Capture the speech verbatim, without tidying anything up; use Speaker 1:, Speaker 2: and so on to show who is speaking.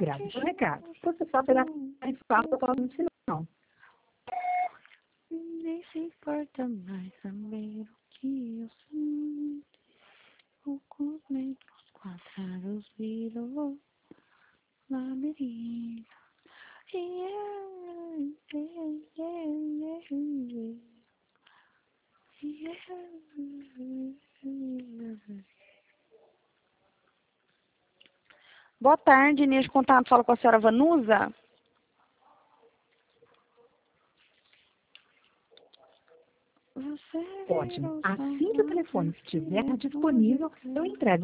Speaker 1: grave seu recado. Você saberá mais fácil para o sinal.
Speaker 2: Nem se importa mais saber o que eu sinto. Poucos metros quadrados virou labirinto. Yeah, yeah, yeah, yeah, yeah. Boa tarde, Inês de Contato, fala com a senhora Vanusa.
Speaker 1: Ótimo. Assim que o telefone estiver disponível, eu entrego